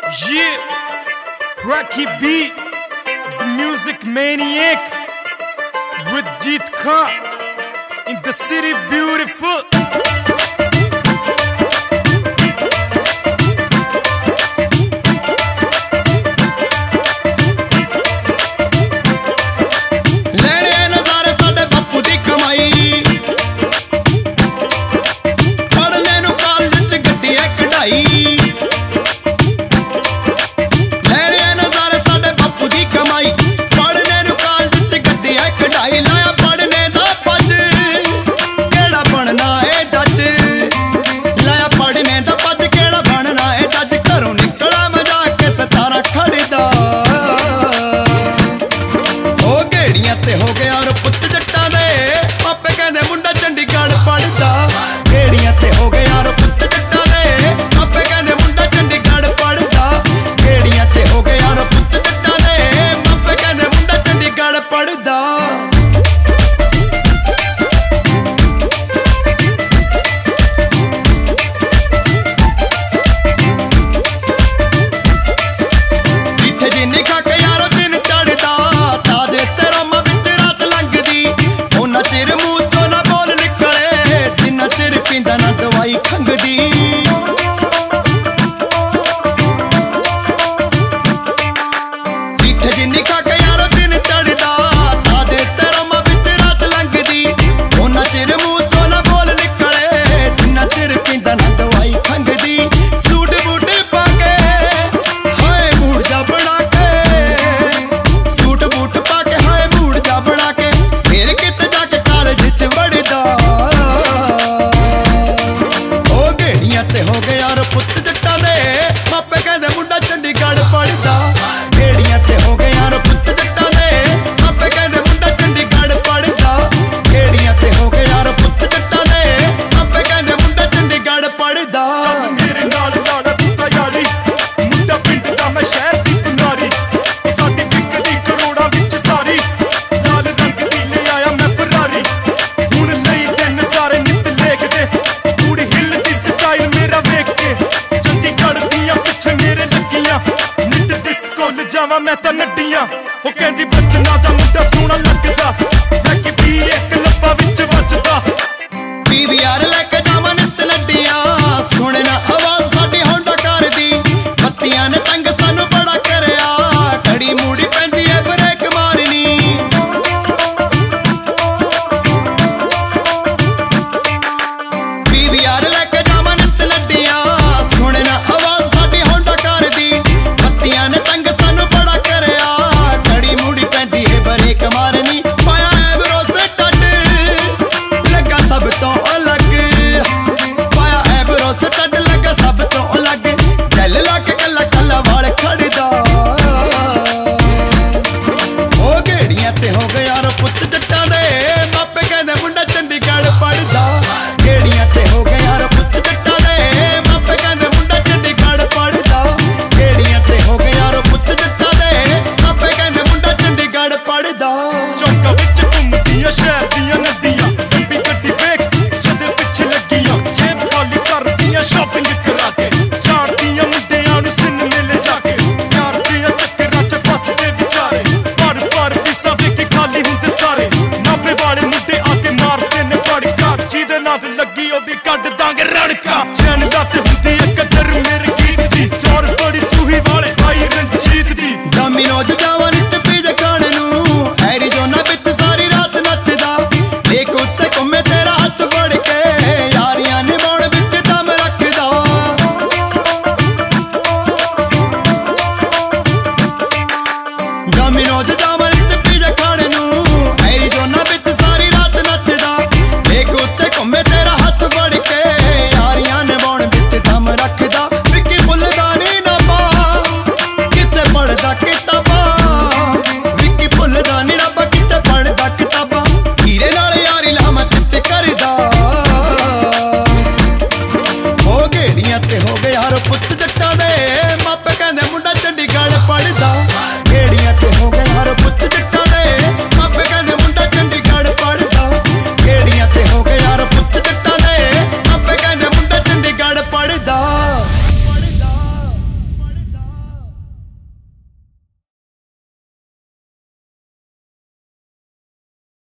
Yeah, cracky beat, the music maniac with Jeet Khan in the city beautiful. हो गया और पुत जट्टा दे पापे कहंदे मुंडा चंडीगढ़ पढ़दा गेड़ियां ते हो गया और पुत जट्टा दे पापे कहंदे मुंडा चंडीगढ़ पढ़दा गेड़ियां ते हो गया और पुत जट्टा दे पापे कहंदे मुंडा चंडीगढ़ पढ़दा। पीठे जिन्नी खा के यारो दिन चढ़दा ताजे तेरा चिर मुंह तो ना बोल निकले जिन्ना चिर पींदा ना दवाई खंगदी। पीठ जिन्नी खा के यारो दिन चढ़दा ताजे तेरा मां बिच रात लंघदी उन्ना चिर मुंह तो ना बोल निकले जिन्ना चिर पींदा ना दवाई खंगदी। सूट बूट पाके हाय मूड जा बना के सूट बूट पाके हाय मूड जा बना के फिर किते वड़दा ओ गेड़ियां ते हो गया और पुत जट्टा दे मापे कहंदे मुंडा चंडीगढ़ पढ़दा गेड़ियां ते हो गया और पुत जट्टा दे मापे कहंदे मुंडा चंडीगढ़ पढ़दा गेड़ियां ते हो गया और पुत जट्टा दे मापे कहंदे मुंडा चंडीगढ़ पढ़दा। मेरे नाल नाल तू ता यारी मुंडा पिंड दा मैं शहर दी किनारी साडी विकदी करोड़ां विच सारी लाल रंग दी ले आया मैं फरारी मैं तो नड्डियां